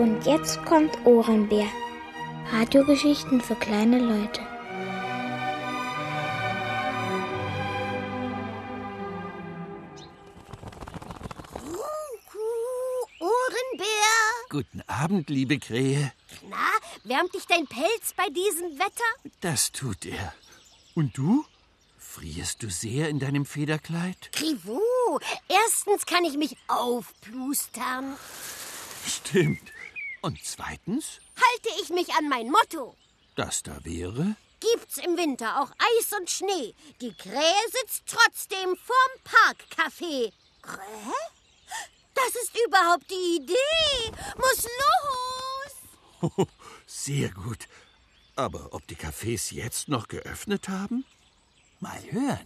Und jetzt kommt Ohrenbär. Radiogeschichten für kleine Leute. Ohrenbär! Guten Abend, liebe Krähe. Na, wärmt dich dein Pelz bei diesem Wetter? Das tut er. Und du? Frierst du sehr in deinem Federkleid? Krivu, erstens kann ich mich aufplustern. Stimmt. Und zweitens? Halte ich mich an mein Motto. Das da wäre? Gibt's im Winter auch Eis und Schnee. Die Krähe sitzt trotzdem vorm Parkcafé. Krähe? Das ist überhaupt die Idee. Muss los. Sehr gut. Aber ob die Cafés jetzt noch geöffnet haben? Mal hören.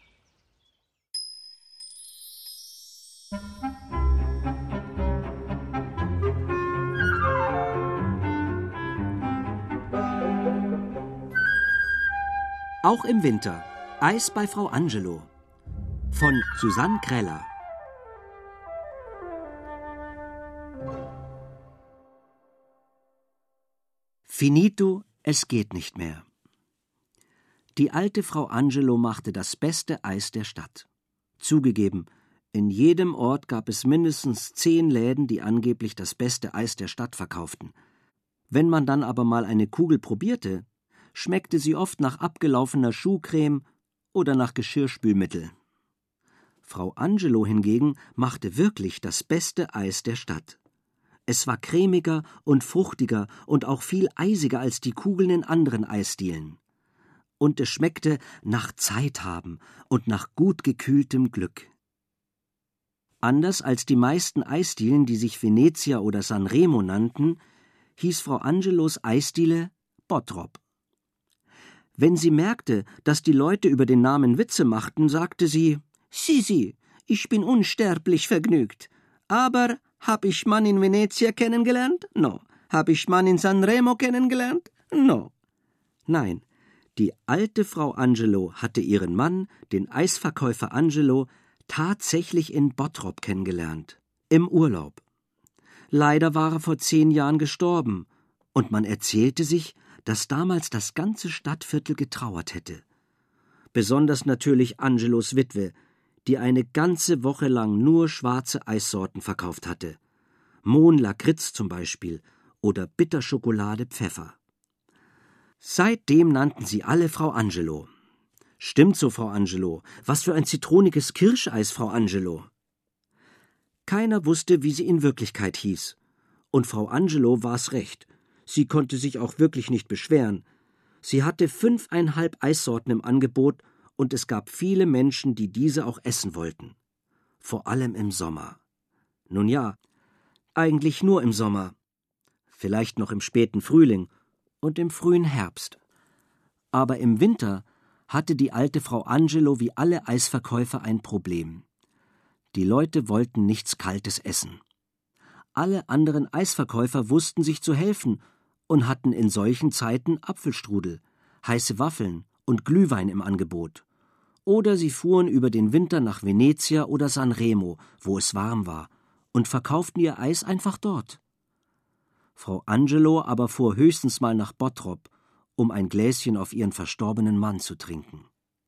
Auch im Winter. Eis bei Frau Angelo. Von Susanne Kreller. Finito, es geht nicht mehr. Die alte Frau Angelo machte das beste Eis der Stadt. Zugegeben, in jedem Ort gab es mindestens 10 Läden, die angeblich das beste Eis der Stadt verkauften. Wenn man dann aber mal eine Kugel probierte, schmeckte sie oft nach abgelaufener Schuhcreme oder nach Geschirrspülmittel. Frau Angelo hingegen machte wirklich das beste Eis der Stadt. Es war cremiger und fruchtiger und auch viel eisiger als die Kugeln in anderen Eisdielen. Und es schmeckte nach Zeit haben und nach gut gekühltem Glück. Anders als die meisten Eisdielen, die sich Venezia oder Sanremo nannten, hieß Frau Angelos Eisdiele Bottrop. Wenn sie merkte, dass die Leute über den Namen Witze machten, sagte sie: »Sisi, ich bin unsterblich vergnügt. Aber hab ich Mann in Venezia kennengelernt? No. Hab ich Mann in Sanremo kennengelernt? No.« Nein, die alte Frau Angelo hatte ihren Mann, den Eisverkäufer Angelo, tatsächlich in Bottrop kennengelernt. Im Urlaub. Leider war er vor 10 Jahren gestorben, und man erzählte sich, dass damals das ganze Stadtviertel getrauert hätte. Besonders natürlich Angelos Witwe, die eine ganze Woche lang nur schwarze Eissorten verkauft hatte. Mohn-Lakritz zum Beispiel oder Bitterschokolade-Pfeffer. Seitdem nannten sie alle Frau Angelo. »Stimmt so, Frau Angelo. Was für ein zitroniges Kirscheis, Frau Angelo.« Keiner wusste, wie sie in Wirklichkeit hieß. Und Frau Angelo war's recht. Sie konnte sich auch wirklich nicht beschweren. Sie hatte 5,5 Eissorten im Angebot und es gab viele Menschen, die diese auch essen wollten. Vor allem im Sommer. Nun ja, eigentlich nur im Sommer. Vielleicht noch im späten Frühling und im frühen Herbst. Aber im Winter hatte die alte Frau Angelo wie alle Eisverkäufer ein Problem. Die Leute wollten nichts Kaltes essen. Alle anderen Eisverkäufer wussten sich zu helfen und hatten in solchen Zeiten Apfelstrudel, heiße Waffeln und Glühwein im Angebot. Oder sie fuhren über den Winter nach Venezia oder Sanremo, wo es warm war, und verkauften ihr Eis einfach dort. Frau Angelo aber fuhr höchstens mal nach Bottrop, um ein Gläschen auf ihren verstorbenen Mann zu trinken.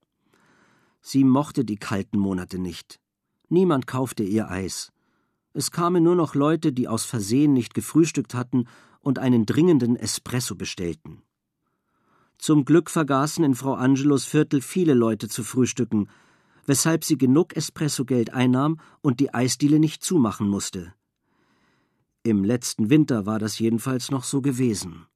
Sie mochte die kalten Monate nicht. Niemand kaufte ihr Eis. Es kamen nur noch Leute, die aus Versehen nicht gefrühstückt hatten und einen dringenden Espresso bestellten. Zum Glück vergaßen in Frau Angelos Viertel viele Leute zu frühstücken, weshalb sie genug Espressogeld einnahm und die Eisdiele nicht zumachen musste. Im letzten Winter war das jedenfalls noch so gewesen.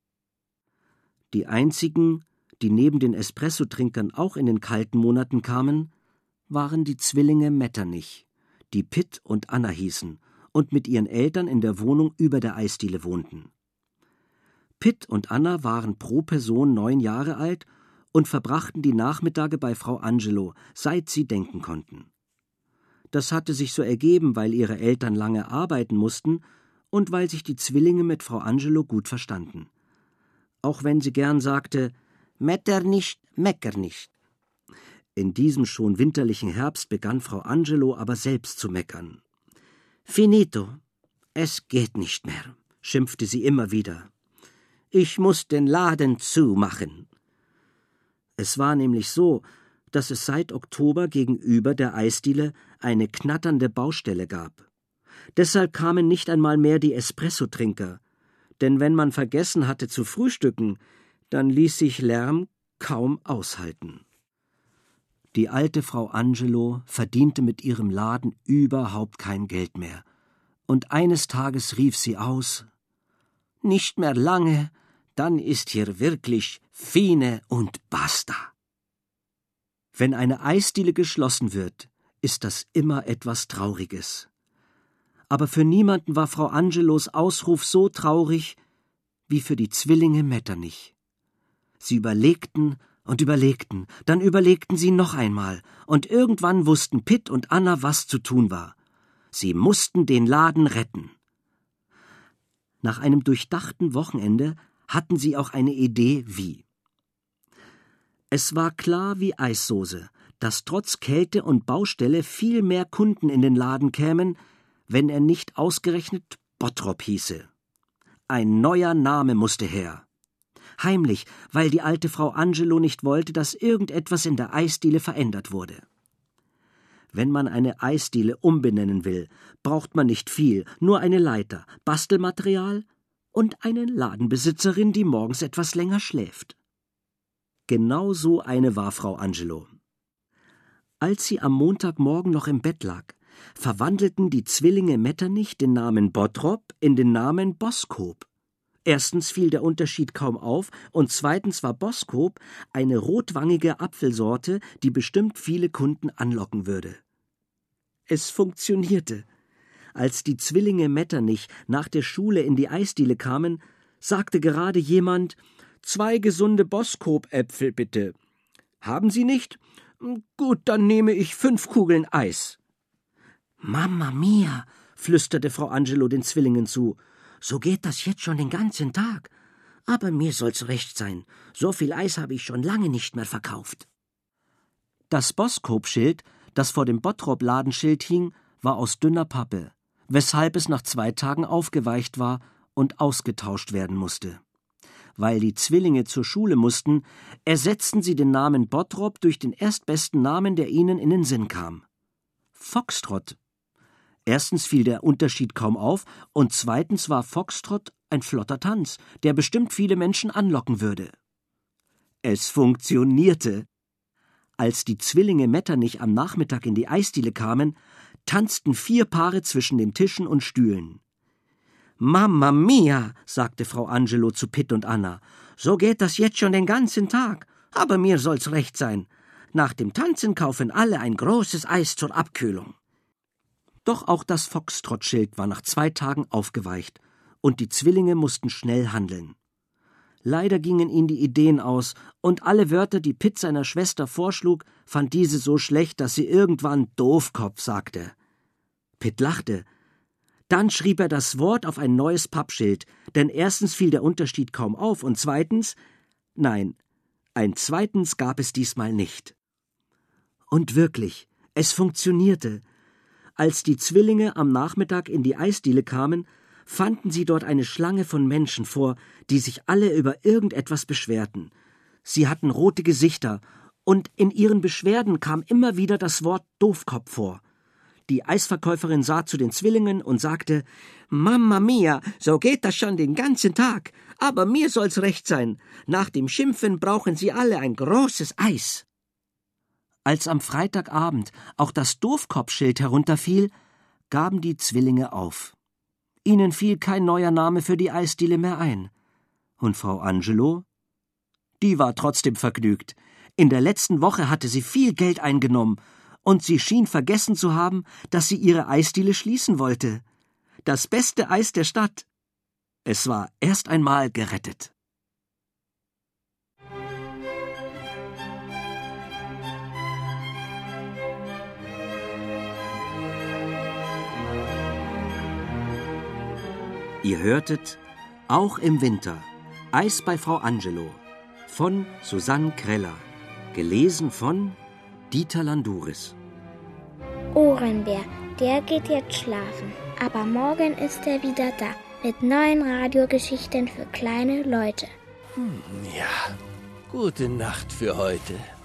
Die einzigen, die neben den Espressotrinkern auch in den kalten Monaten kamen, waren die Zwillinge Metternich, die Pitt und Anna hießen und mit ihren Eltern in der Wohnung über der Eisdiele wohnten. Pitt und Anna waren pro Person 9 Jahre alt und verbrachten die Nachmittage bei Frau Angelo, seit sie denken konnten. Das hatte sich so ergeben, weil ihre Eltern lange arbeiten mussten und weil sich die Zwillinge mit Frau Angelo gut verstanden. Auch wenn sie gern sagte, »Metter nicht, mecker nicht«. In diesem schon winterlichen Herbst begann Frau Angelo aber selbst zu meckern. »Finito, es geht nicht mehr. schimpfte sie immer wieder. »Ich muss den Laden zumachen.« Es war nämlich so, dass es seit Oktober gegenüber der Eisdiele eine knatternde Baustelle gab. Deshalb kamen nicht einmal mehr die Espresso-Trinker, denn wenn man vergessen hatte zu frühstücken, dann ließ sich Lärm kaum aushalten. Die alte Frau Angelo verdiente mit ihrem Laden überhaupt kein Geld mehr, und eines Tages rief sie aus: »Nicht mehr lange, dann ist hier wirklich Fine und basta.« Wenn eine Eisdiele geschlossen wird, ist das immer etwas Trauriges. Aber für niemanden war Frau Angelos Ausruf so traurig wie für die Zwillinge Metternich. Sie überlegten und überlegten, dann überlegten sie noch einmal, und irgendwann wussten Pitt und Anna, was zu tun war. Sie mussten den Laden retten. Nach einem durchdachten Wochenende hatten sie auch eine Idee, wie. Es war klar wie Eissoße, dass trotz Kälte und Baustelle viel mehr Kunden in den Laden kämen, wenn er nicht ausgerechnet Bottrop hieße. Ein neuer Name musste her. Heimlich, weil die alte Frau Angelo nicht wollte, dass irgendetwas in der Eisdiele verändert wurde. Wenn man eine Eisdiele umbenennen will, braucht man nicht viel, nur eine Leiter, Bastelmaterial und eine Ladenbesitzerin, die morgens etwas länger schläft. Genau so eine war Frau Angelo. Als sie am Montagmorgen noch im Bett lag, verwandelten die Zwillinge Metternich den Namen Bottrop in den Namen Boskop. Erstens fiel der Unterschied kaum auf, und zweitens war Boskop eine rotwangige Apfelsorte, die bestimmt viele Kunden anlocken würde. Es funktionierte. Als die Zwillinge Metternich nach der Schule in die Eisdiele kamen, sagte gerade jemand: »2 gesunde Boskop-Äpfel, bitte.« »Haben Sie nicht? Gut, dann nehme ich 5 Kugeln Eis.« »Mamma mia«, flüsterte Frau Angelo den Zwillingen zu, »so geht das jetzt schon den ganzen Tag. Aber mir soll's recht sein, so viel Eis habe ich schon lange nicht mehr verkauft.« Das Boskop-Schild, das vor dem Bottrop-Ladenschild hing, war aus dünner Pappe, weshalb es nach 2 Tagen aufgeweicht war und ausgetauscht werden musste. Weil die Zwillinge zur Schule mussten, ersetzten sie den Namen Bottrop durch den erstbesten Namen, der ihnen in den Sinn kam: Foxtrott. Erstens fiel der Unterschied kaum auf, und zweitens war Foxtrott ein flotter Tanz, der bestimmt viele Menschen anlocken würde. Es funktionierte. Als die Zwillinge Metternich am Nachmittag in die Eisdiele kamen, tanzten 4 Paare zwischen den Tischen und Stühlen. »Mamma mia«, sagte Frau Angelo zu Pitt und Anna, »so geht das jetzt schon den ganzen Tag. Aber mir soll's recht sein. Nach dem Tanzen kaufen alle ein großes Eis zur Abkühlung.« Doch auch das Foxtrott-Schild war nach 2 Tagen aufgeweicht, und die Zwillinge mussten schnell handeln. Leider gingen ihnen die Ideen aus, und alle Wörter, die Pitt seiner Schwester vorschlug, fand diese so schlecht, dass sie irgendwann Doofkopf sagte. Pitt lachte. Dann schrieb er das Wort auf ein neues Pappschild, denn erstens fiel der Unterschied kaum auf, und zweitens, nein, ein zweitens gab es diesmal nicht. Und wirklich, es funktionierte. Als die Zwillinge am Nachmittag in die Eisdiele kamen, fanden sie dort eine Schlange von Menschen vor, die sich alle über irgendetwas beschwerten. Sie hatten rote Gesichter, und in ihren Beschwerden kam immer wieder das Wort Doofkopf vor. Die Eisverkäuferin sah zu den Zwillingen und sagte: »Mamma mia, so geht das schon den ganzen Tag. Aber mir soll's recht sein. Nach dem Schimpfen brauchen Sie alle ein großes Eis.« Als am Freitagabend auch das Doofkopfschild herunterfiel, gaben die Zwillinge auf. Ihnen fiel kein neuer Name für die Eisdiele mehr ein. Und Frau Angelo? Die war trotzdem vergnügt. In der letzten Woche hatte sie viel Geld eingenommen, und sie schien vergessen zu haben, dass sie ihre Eisdiele schließen wollte. Das beste Eis der Stadt. Es war erst einmal gerettet. Ihr hörtet Auch im Winter, Eis bei Frau Angelo von Susanne Kreller, gelesen von Dieter Landuris. Ohrenbär, der geht jetzt schlafen, aber morgen ist er wieder da. mit neuen Radiogeschichten für kleine Leute. Ja, gute Nacht für heute.